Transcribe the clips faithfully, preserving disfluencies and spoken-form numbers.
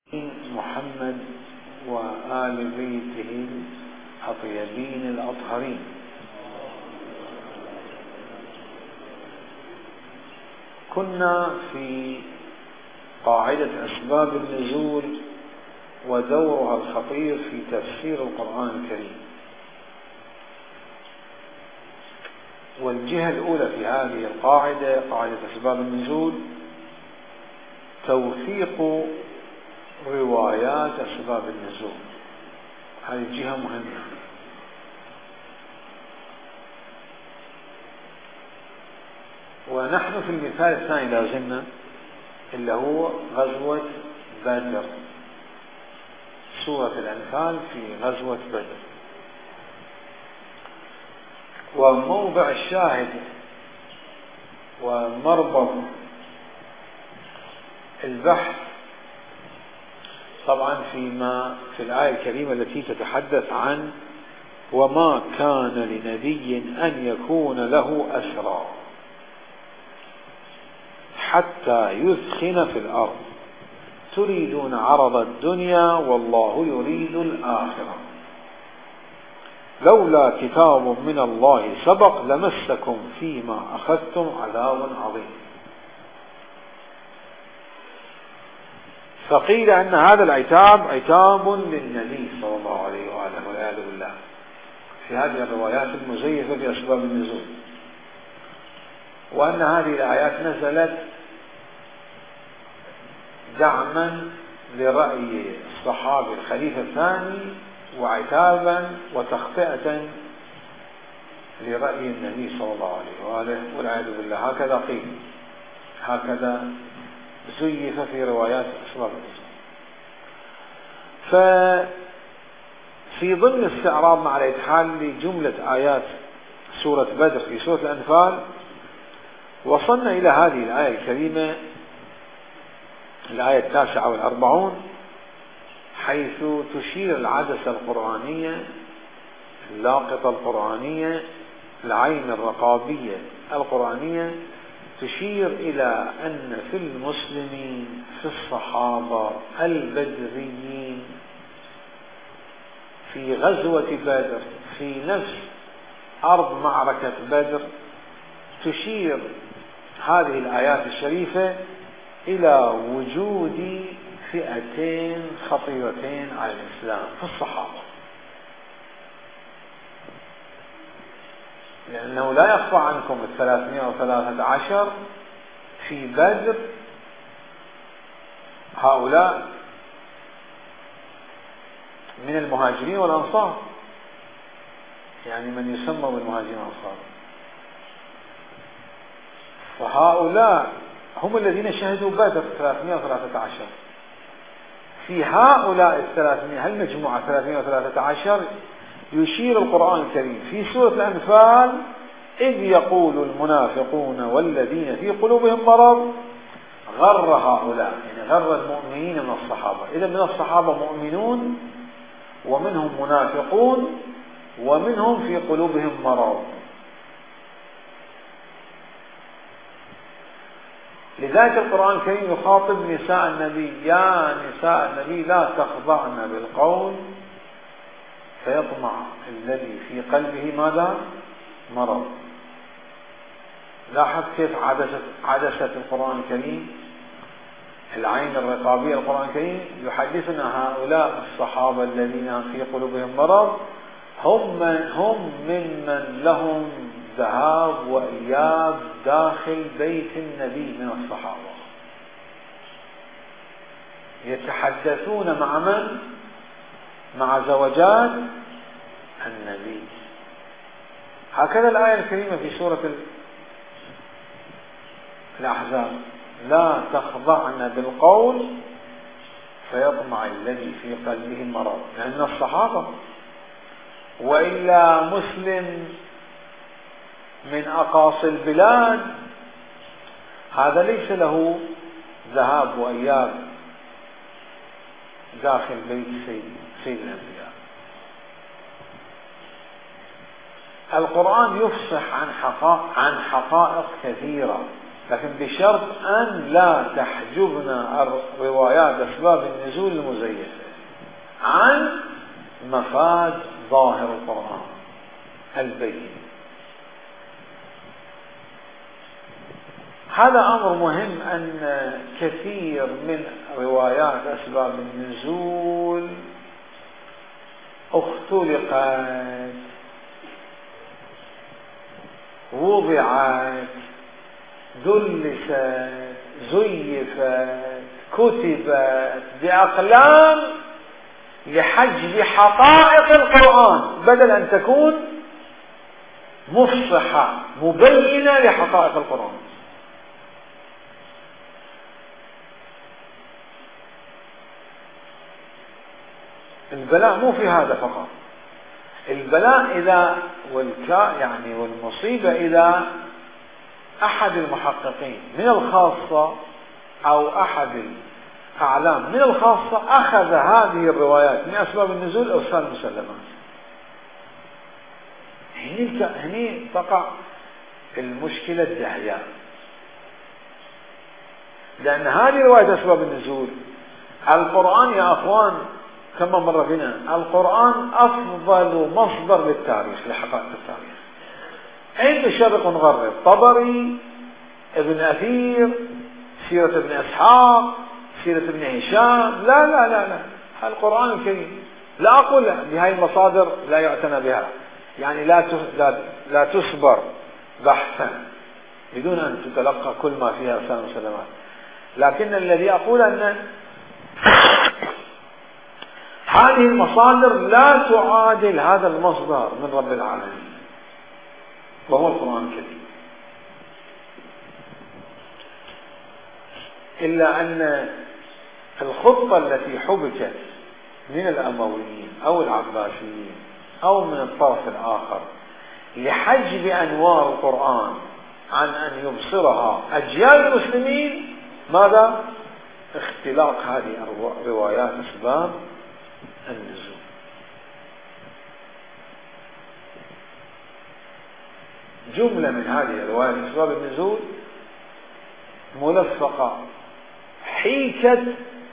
محمد وآل بيته الطيبين الأطهرين. كنا في قاعدة أسباب النزول ودورها الخطير في تفسير القرآن الكريم، والجهة الأولى في هذه القاعدة قاعدة أسباب النزول توثيق روايات أسباب النزول. هذه جهة مهمة. ونحن في المثال الثاني لازلنا اللي هو غزوة بدر، سورة الأنفال في غزوة بدر. وموضع الشاهد ومربط البحث طبعا فيما في الآية الكريمة التي تتحدث عن وما كان لنبي أن يكون له أسرى حتى يثخن في الأرض تريدون عرض الدنيا والله يريد الآخرة لولا كتاب من الله سبق لمسكم فيما أخذتم عذاب عظيم. فقيل أن هذا العتاب عتاب للنبي صلى الله عليه وآله والعياذ بالله في هذه الروايات المزيفة في أسباب النزول، وأن هذه الآيات نزلت دعما لرأي الصحابي الخليفة الثاني وعتابا وتخطئة لرأي النبي صلى الله عليه وآله والعياذ بالله. هكذا قيل، هكذا زيف في روايات أسباب النزول. ففي ضمن الاستعراض مع الإتحال لجملة آيات سورة بدر في سورة الأنفال وصلنا إلى هذه الآية الكريمة الآية التاسعة والأربعون، حيث تشير العدسة القرآنية اللاقطة القرآنية العين الرقابية القرآنية تشير إلى أن في المسلمين في الصحابة البدريين في غزوة بدر في نفس أرض معركة بدر تشير هذه الآيات الشريفة إلى وجود فئتين خطيرتين على الإسلام في الصحابة، لأنه لا يخفى عنكم الثلاثمائة وثلاثة عشر في بدر هؤلاء من المهاجرين والأنصار، يعني من يسمى بالمهاجرين والأنصار، فهؤلاء هم الذين شهدوا بدر ثلاثمائة وثلاثة عشر. في هؤلاء الثلاثمائة هالمجموعة ثلاثمائة وثلاثة عشر يشير القرآن الكريم في سورة الأنفال إذ يقول المنافقون والذين في قلوبهم مرض غر هؤلاء، يعني غر المؤمنين من الصحابة. إذا من الصحابة مؤمنون ومنهم منافقون ومنهم في قلوبهم مرض. لذلك القرآن الكريم يخاطب نساء النبي يا نساء النبي لا تخضعن بالقول فيطمع الذي في قلبه ماذا؟ مرض. لاحظ كيف عدسة, عدسة القرآن الكريم العين الرقابية القرآن الكريم يحدثنا هؤلاء الصحابة الذين في قلوبهم مرض هم من هم ممن لهم ذهاب وإياب داخل بيت النبي من الصحابة، يتحدثون مع من؟ مع زوجات النبي. هكذا الآية الكريمة في سورة الأحزاب لا تخضعن بالقول فيطمع الذي في قلبه مرض، لأن الصحابة. وإلا مسلم من أقاصي البلاد هذا ليس له ذهاب وإياب داخل بيت سيد, سيد الأنبياء. القرآن يفصح عن حقائق, عن حقائق كثيرة لكن بشرط أن لا تحجبنا روايات أسباب النزول المزيفة عن مفاد ظاهر القرآن البين. هذا أمر مهم، أن كثير من روايات أسباب النزول اختلقت، وضعت، دلست، زيفت، كتبت بأقلام لحجب حقائق القرآن، بدل أن تكون مفصحة مبينة لحقائق القرآن. البلاء مو في هذا فقط، البلاء إذا والكا يعني والمصيبة إذا أحد المحققين من الخاصة أو أحد الأعلام من الخاصة أخذ هذه الروايات من أسباب النزول أو سال المسلمات، هني تقع المشكلة الدهية، لأن هذه رواية أسباب النزول. القرآن يا أخوان كما مر بنا، القرآن أفضل مصدر للتاريخ، لحقائق التاريخ، عند شرق غرب، طبري، ابن أثير، سيرة ابن أسحاق، سيرة ابن هشام، لا لا لا لا القرآن الكريم. لا أقول بهذه المصادر لا يعتنى بها، يعني لا لا تصبر بحثا بدون أن تتلقى كل ما فيها أرسال مسلمات، لكن الذي أقول أن هذه المصادر لا تعادل هذا المصدر من رب العالمين وهو القرآن الكريم. إلا أن الخطة التي حبكت من الأمويين أو العباسيين أو من الطرف الآخر لحجب أنوار القرآن عن أن يبصرها أجيال المسلمين، ماذا؟ اختلاق هذه الروايات أسباب النزول. جملة من هذه الروايات أسباب النزول ملفقة حيكت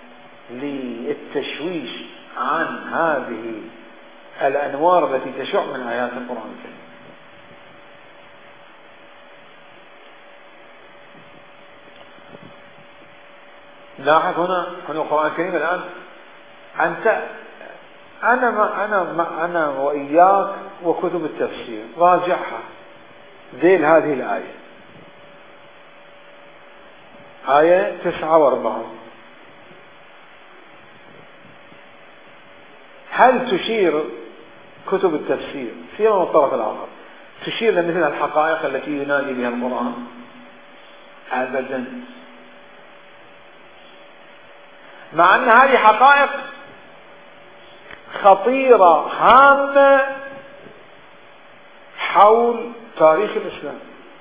للتشويش عن هذه الأنوار التي تشع من آيات القرآن الكريم. لاحظ هنا أن القرآن الكريم الآن أنت أنا ما أنا ما أنا وإياك وكتب التفسير راجعها ذيل هذه الآية، آية تسعة وأربعون، هل تشير كتب التفسير فيما من الطرف الآخر تشير لمثل الحقائق التي ينادي بها القرآن؟ أبدا، مع أن هذه حقائق خطيرة هامة حول تاريخ الإسلام،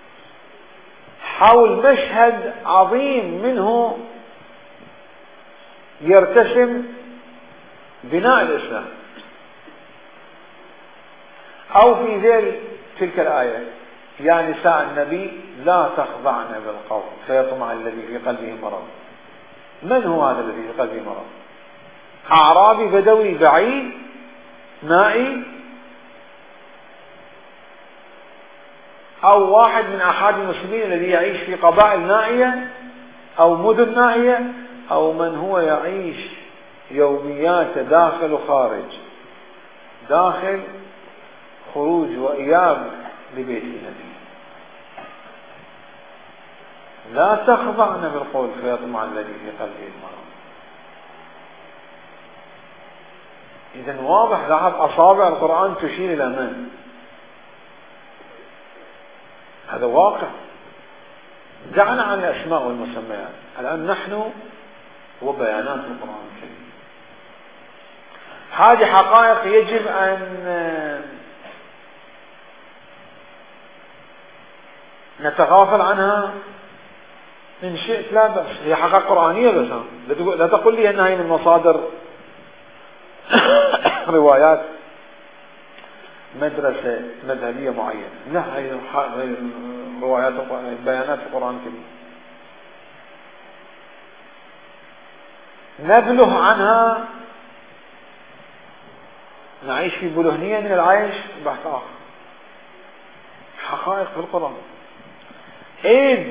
حول مشهد عظيم منه يرتسم بناء الإسلام. أو في ذيل تلك الآية يا نساء النبي لا تخضعن بالقول فيطمع الذي في قلبه مرض. من هو هذا الذي في قلبه مرض؟ أعرابي بدوي بعيد نائي، أو واحد من أحد المسلمين الذي يعيش في قبائل نائية أو مدن نائية، أو من هو يعيش يوميات داخل وخارج، داخل خروج وإياب لبيت النبي. لا تخضعن بالقول فيطمع الذي في قلبه المرض. إذن واضح، لاحظ أصابع القرآن تشير إلى من؟ هذا واقع. دعنا عن الأسماء والمسميات، الآن نحن وبيانات القرآن الكريم. هذه حقائق يجب أن نتغافل عنها إن شئت لا بأس، هي حقائق قرآنية بس، لا تقول لي أنها من مصادر روايات مدرسة مذهبية معينة، لا، هي روايات بيانات القرآن الكريم. نبله عنها، نعيش في بلهنية من العيش بحث آخر. حقائق في القرآن. إذ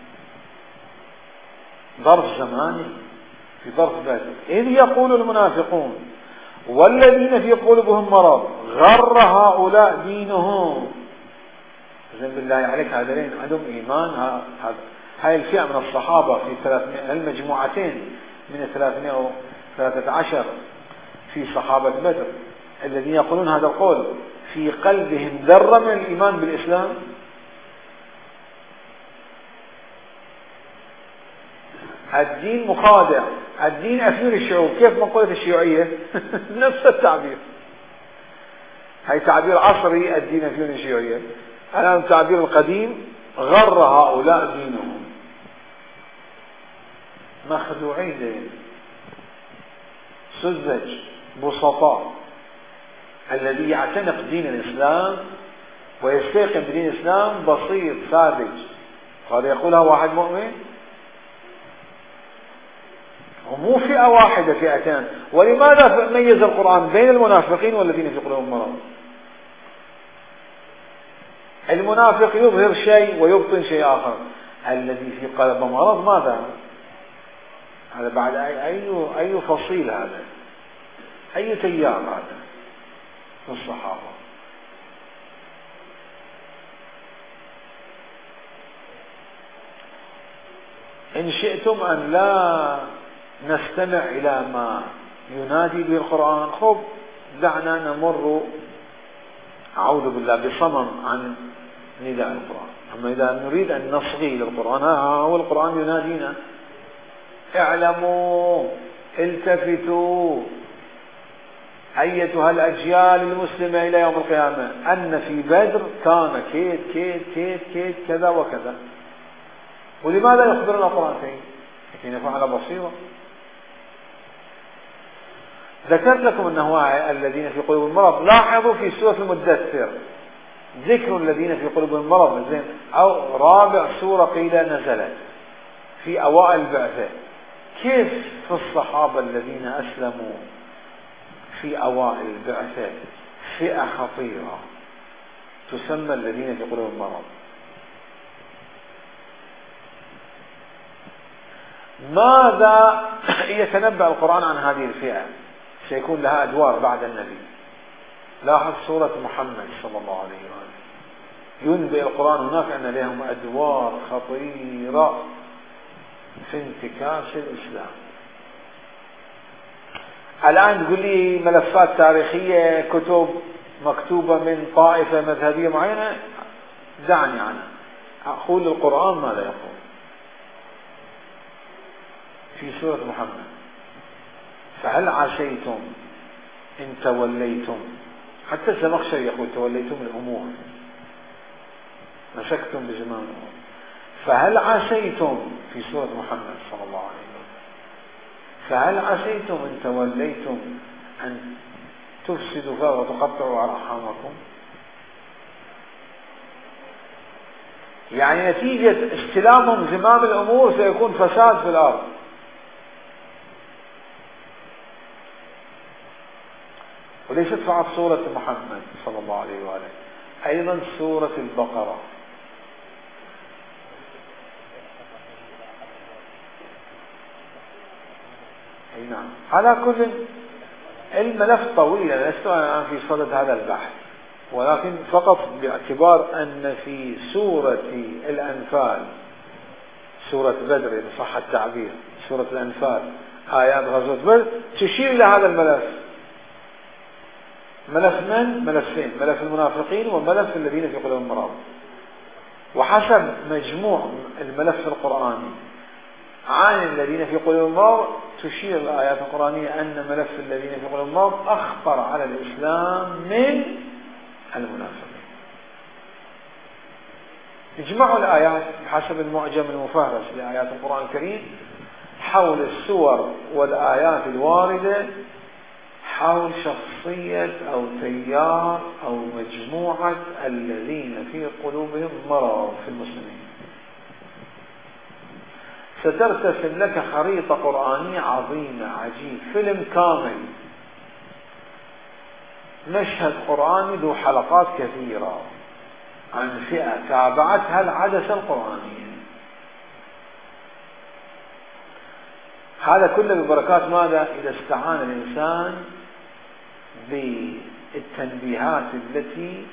ظرف زماني في ظرف ذاتي. إذ يقول المنافقون والذين في قلوبهم مرض غر هؤلاء دينهم. زين بالله عليك، هذين عندهم إيمان. هذا هاي الفئة من الصحابة في ثلاثمائة، المجموعتين من الثلاثمائة وثلاثة عشر في صحابة بدر الذين يقولون هذا القول في قلبهم ذرة من الإيمان بالإسلام. الدين مخادع، الدين أثير الشعوب. كيف مقولة الشيوعية؟ نفس التعبير. هاي تعبير عصري، الدين أثير الشيوعية. الآن التعبير القديم غر هؤلاء دينهم. مخدوعين، سذج، بسطاء. الذي يعتنق دين الإسلام ويستيقن بدين الإسلام بسيط ساذج. قال يقولها واحد مؤمن، ومو فئة واحدة، فئتان. ولماذا ميز القرآن بين المنافقين والذين في قلوبهم مرض؟ المنافق يظهر شيء ويبطن شيء آخر. الذي في قلبه مرض ماذا؟ هذا بعد أي أي أي فصيل، هذا أي تيار هذا من الصحابة. إن شئتم أن لا نستمع إلى ما ينادي به القرآن، خب دعنا نمر أعوذ بالله بصمم عن نداء القرآن. أما إذا نريد أن نصغي للقرآن، ها هو القرآن ينادينا: اعلموا، التفتوا أيتها الأجيال المسلمة إلى يوم القيامة أن في بدر كان كيت كيت كيت كيت كذا وكذا. ولماذا يخبرنا القرآن فيه؟ لكي نفعل بصيرة. ذكرت لكم أنه الذين في قلوبهم مرض. لاحظوا في سورة المدثر ذكر الذين في قلوبهم مرض، زين، أو رابع سورة قيل نزلت في أوائل البعثة. كيف في الصحابة الذين أسلموا في أوائل البعثة فئة خطيرة تسمى الذين في قلوبهم مرض. ماذا يتنبأ القرآن عن هذه الفئة؟ سيكون لها أدوار بعد النبي. لاحظ سورة محمد صلى الله عليه وآله، ينبئ القرآن هناك أن لهم أدوار خطيرة في انتكاس الإسلام. الآن تقول لي ملفات تاريخية، كتب مكتوبة من طائفة مذهبية معينة، دعني عنها. أقول القرآن ماذا يقول في سورة محمد: فهل عسيتم إن توليتم. حتى الزمخشري يقول توليتم الأمور، مسكتم بزمام الأمور. فهل عسيتم في سورة محمد صلى الله عليه وسلم: فهل عسيتم إن توليتم أن تفسدوا فيها وتقطعوا أرحامكم. يعني نتيجة استلامهم زمام الأمور سيكون فساد في الأرض. وليست فقط سورة محمد صلى الله عليه وآله، أيضا سورة البقرة. أي نعم. على كل الملف طويل، لست الآن في صدد هذا البحث، ولكن فقط باعتبار أن في سورة الأنفال، سورة بدر إن صح التعبير، سورة الأنفال آيات غزوة بدر تشير إلى هذا الملف. ملف من؟ ملفين: ملف المنافقين وملف الذين في قلوبهم مرض. وحسب مجموع الملف القرآني عن الذين في قلوبهم مرض تشير الآيات القرآنية أن ملف الذين في قلوبهم مرض أخطر على الإسلام من المنافقين. اجمعوا الآيات بحسب المعجم المفهرس لآيات القرآن الكريم حول السور والآيات الواردة حول شخصية أو تيار أو مجموعة الذين في قلوبهم مرض في المسلمين. سترتسم لك خريطة قرآنية عظيمة عجيب، فيلم كامل، مشهد قرآني ذو حلقات كثيرة عن فئة تابعتها العدسة القرآنية. هذا كله ببركات ماذا؟ إذا استعان الإنسان بالتنبيهات التي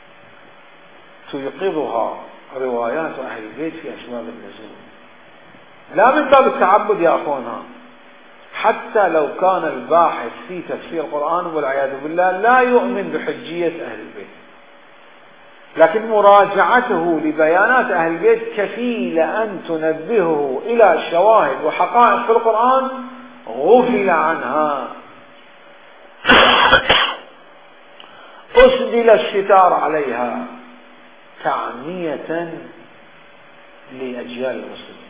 تيقظها روايات أهل البيت في أسباب النزول، لا من باب التعبد يا أخوانا، حتى لو كان الباحث في تفسير القرآن والعياذ بالله لا يؤمن بحجية أهل البيت، لكن مراجعته لبيانات أهل البيت كفيلة أن تنبهه إلى شواهد وحقائق في القرآن غفل عنها، أسدل الستار عليها تعمية لأجيال المسلمين.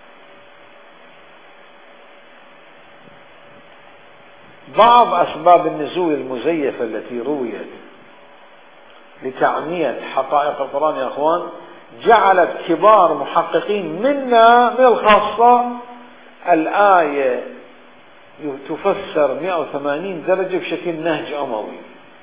بعض أسباب النزول المزيفة التي رويت لتعمية حقائق القرآن يا أخوان جعلت كبار محققين منا من الخاصة الآية تفسر مئة وثمانين درجة بشكل نهج أموي.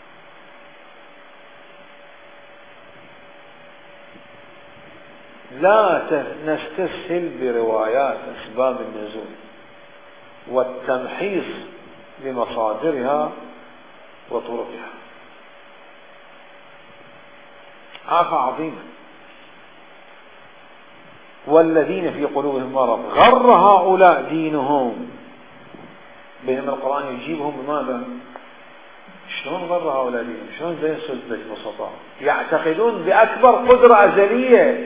لا نستسهل بروايات أسباب النزول والتمحيص لمصادرها وطرقها، آفة عظيمة. والذين في قلوبهم مرض غر هؤلاء دينهم، بينما القرآن يجيبهم بماذا؟ شلون غر هؤلاء دينهم؟ شلون زي السذج بسطاء يعتقدون بأكبر قدرة أزلية؟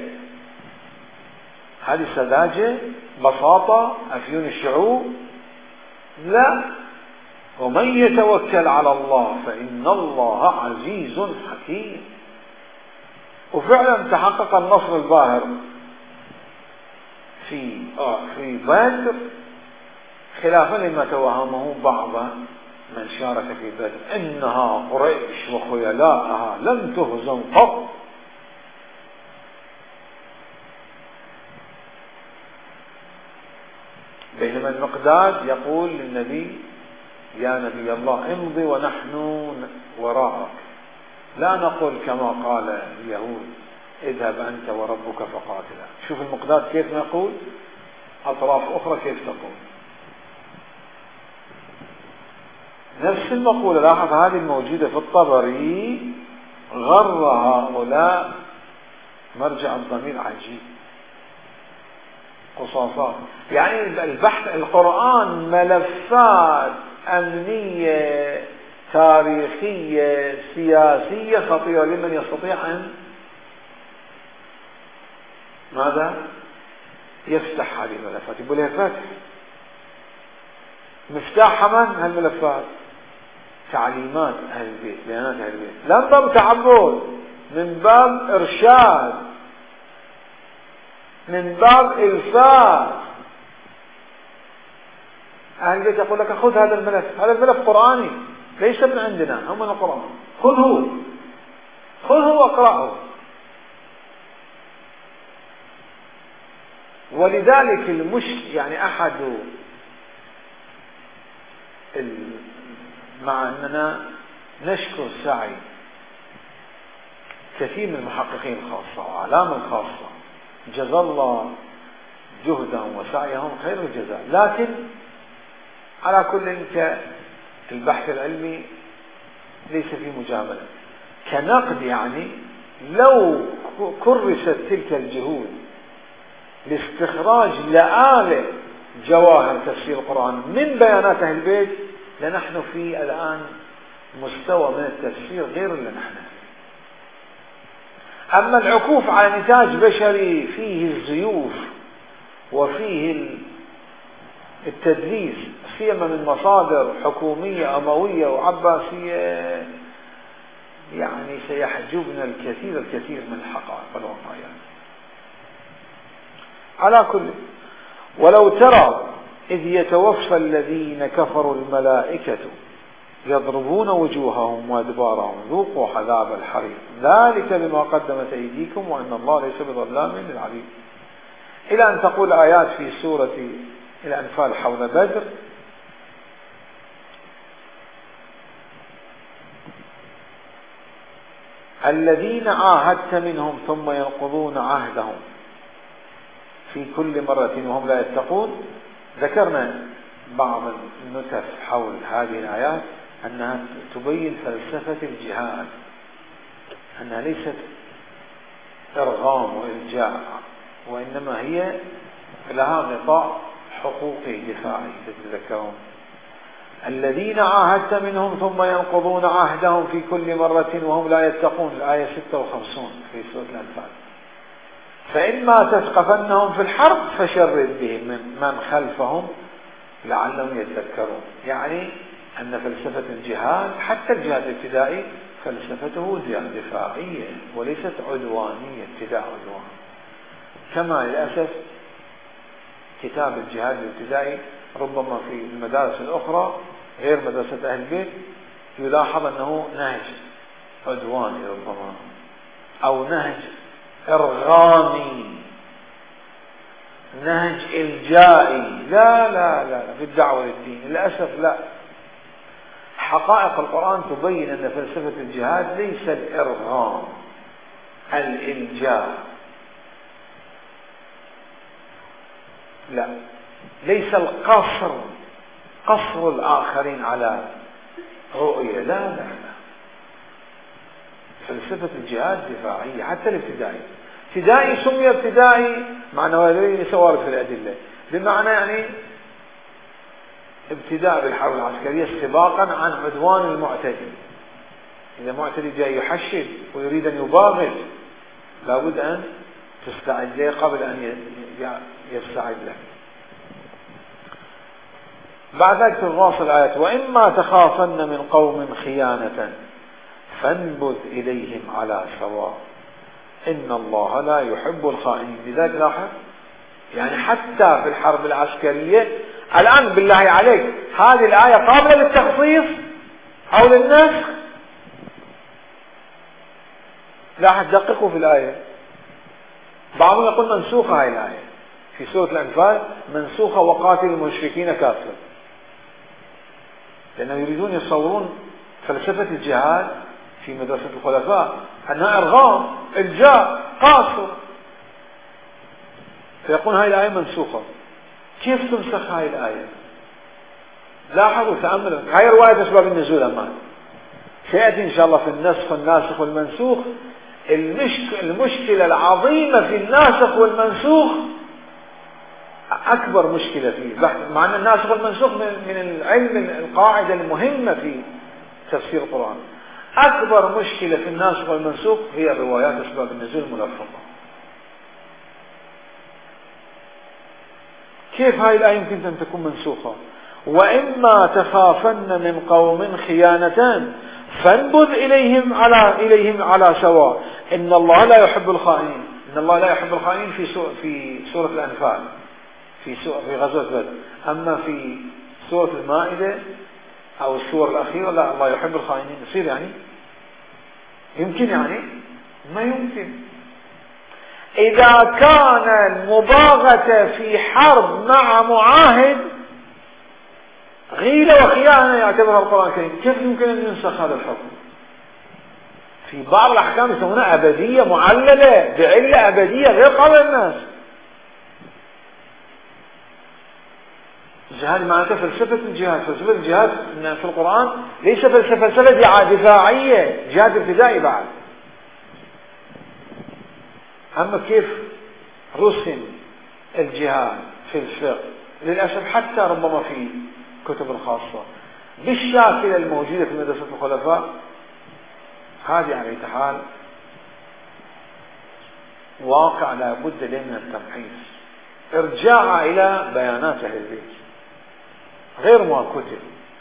هذه سذاجة؟ بساطة؟ أفيون الشعوب؟ لا، ومن يتوكل على الله فإن الله عزيز حكيم. وفعلا تحقق النصر الباهر في آه في بدر، خلافا لما توهمه بعض من شارك في بدر، إنها قريش وخيلاءها لم تهزم قط. بينما المقداد يقول للنبي يا نبي الله امضي ونحن وراءك، لا نقول كما قال اليهود اذهب أنت وربك فقاتلا. شوف المقداد كيف نقول، أطراف أخرى كيف تقول نفس المقولة. لاحظ هذه الموجودة في الطبري، غر هؤلاء، مرجع الضمير عجيب، قصاصات. يعني البحث القرآن ملفات أمنية تاريخية سياسية خطيرة، لمن يستطيع أن ماذا يفتح هذه الملفات، يقول لها فتح مفتاح من هالملفات؟ تعليمات أهل البيت، بيانات أهل البيت، لا من باب تعبد، من باب إرشاد، من باب إلفات. أهل البيت يقول لك خذ هذا الملف، هذا الملف قرآني ليس من عندنا، هم من القرآن، خذه خذه واقرأه. ولذلك المش يعني أحد مع أننا نشكر سعي كثير من المحققين الخاصة وعلام الخاصة، جزا الله جهدهم وسعيهم خير الجزاء، لكن على كل البحث العلمي ليس في مجاملة كنقد. يعني لو كرست تلك الجهود لاستخراج لآلئ جواهر تفسير القرآن من بيانات أهل البيت لنحن في الآن مستوى من التفسير غير اللي نحن. أما العكوف على نتاج بشري فيه الزيوف وفيه التدليس سيما من مصادر حكومية أموية وعباسية، يعني سيحجبنا الكثير الكثير من الحقائق والواقعيات. على كل، ولو ترى إذ يتوفى الذين كفروا الملائكة يضربون وجوههم وأدبارهم ذوقوا عذاب الحريق ذلك بما قدمت أيديكم وأن الله ليس بظلام للعبيد. إلى أن تقول آيات في سورة الأنفال حول بدر: الذين عاهدت منهم ثم ينقضون عهدهم في كل مرة وهم لا يتقون. ذكرنا بعض النتف حول هذه الآيات أنها تبين فلسفة الجهاد، أنها ليست إرغام وإلجاء، وإنما هي لها غطاء حقوقي دفاعي. تتذكرون: الذين عاهدت منهم ثم ينقضون عهدهم في كل مرة وهم لا يتقون، الآية ستة وخمسين في سورة الأنفال. فإما تثقفنهم في الحرب فشرد بهم من خلفهم لعلهم يتذكرون. يعني أن فلسفة الجهاد حتى الجهاد الابتدائي فلسفته دفاعية وليست عدوانية، ابتداء عدوان. كما للأسف كتاب الجهاد الابتدائي ربما في المدارس الأخرى غير مدرسة أهل البيت يلاحظ أنه نهج عدواني ربما، أو نهج إرغامي، نهج إلجائي. لا لا لا في الدعوة للدين للأسف لا. حقائق القرآن تبين أن فلسفة الجهاد ليس الإرغام، الإلجاء، لا، ليس القصر، قصر الآخرين على رؤية، لا لا لا. فلسفة الجهاد دفاعية حتى الابتدائي. ابتدائي سمي ابتدائي معنى ليس وارد في الأدلة، بمعنى يعني ابتداء بالحرب العسكرية استباقا عن عدوان المعتدي. إذا معتدي جاي يحشد ويريد أن يباغت لابد أن تستعد له قبل أن يستعد له. بعد ذلك تواصل الآيات: وإما تخافن من قوم خيانة فانبذ إليهم على سواء إن الله لا يحب الخائنين. لذلك لاحظ يعني حتى في الحرب العسكرية الآن بالله عليك هذه الآية قابلة للتخصيص أو للنسخ؟ لاحظ دققوا في الآية. بعضهم يقول منسوخة هاي الآية في سورة الأنفال، منسوخة وقاتل المشركين كافر، لأنهم يريدون يصورون فلسفة الجهاد في مدرسة الخلفاء أنها إرغام، إلجاء، قاصر، فيقول هاي الآية منسوخة. كيف تمسخ هاي الآية؟ لاحظوا تأملوا. هاي رواية أسباب النزول أمان سيأتي إن شاء الله في النسخ والناسخ والمنسوخ. المشكلة العظيمة في الناسخ والمنسوخ أكبر مشكلة فيه، مع أن الناسخ والمنسوخ من العلم القاعدة المهمة في تفسير القرآن. أكبر مشكلة في الناسخ والمنسوخ هي الروايات أسباب النزول الملفقة. كيف هاي الآية يمكن أن تكون منسوخة؟ وإما تخافن من قوم خيانة فانبذ إليهم على إليهم على سواء إن الله لا يحب الخائنين. إن الله لا يحب الخائنين في سورة في سورة الأنفال، في سورة في غزوة بدر. أما في سورة المائدة أو السور الأخيرة لا، الله يحب الخائنين. يصير يعني يمكن يعني ما يمكن. إذا كان المباغتة في حرب مع معاهد غيلة وخيانة يعتبرها القرآن الكريم، كيف يمكن أن ينسخ هذا الحكم؟ في بعض الأحكام يسمونها أبدية معللة بعلة أبدية غير قابلة للناس. الجهاد معناته فلسفة الجهاد. فلسفة الجهاد في القرآن ليس فلسفة دفاعية، جهاد ابتدائي بعد. أما كيف رسم الجهاد في الفقه للأسف حتى ربما في كتب الخاصة بالشاكلة الموجودة في مدرسة الخلفاء، هذه على أي حال واقع لا بد له من التمحيص، ارجاع إلى بيانات أهل البيت غير ما كتب.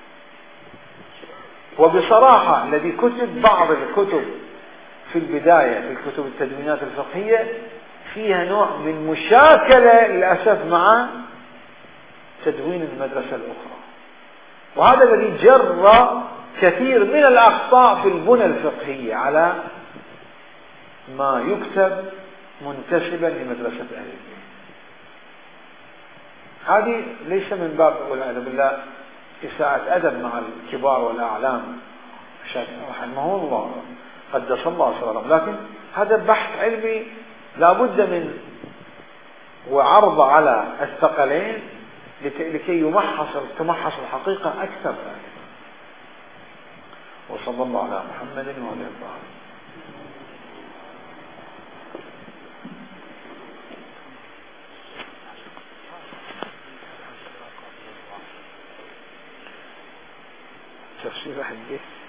وبصراحة الذي كتب بعض الكتب في البداية في الكتب التدوينات الفقهية فيها نوع من مشاكلة للأسف مع تدوين المدرسة الأخرى، وهذا الذي جر كثير من الأخطاء في البنى الفقهية على ما يكتب منتسبا لمدرسة أهل البيت. هذه ليس من باب والعياذ بالله إساءة أدب مع الكبار والأعلام رحمه الله قدس الله سرهم، لكن هذا بحث علمي لابد من وعرض على الثقلين لكي يمحص تمحص الحقيقة أكثر. وصلى الله على محمد وعلى آله. تفسير حديث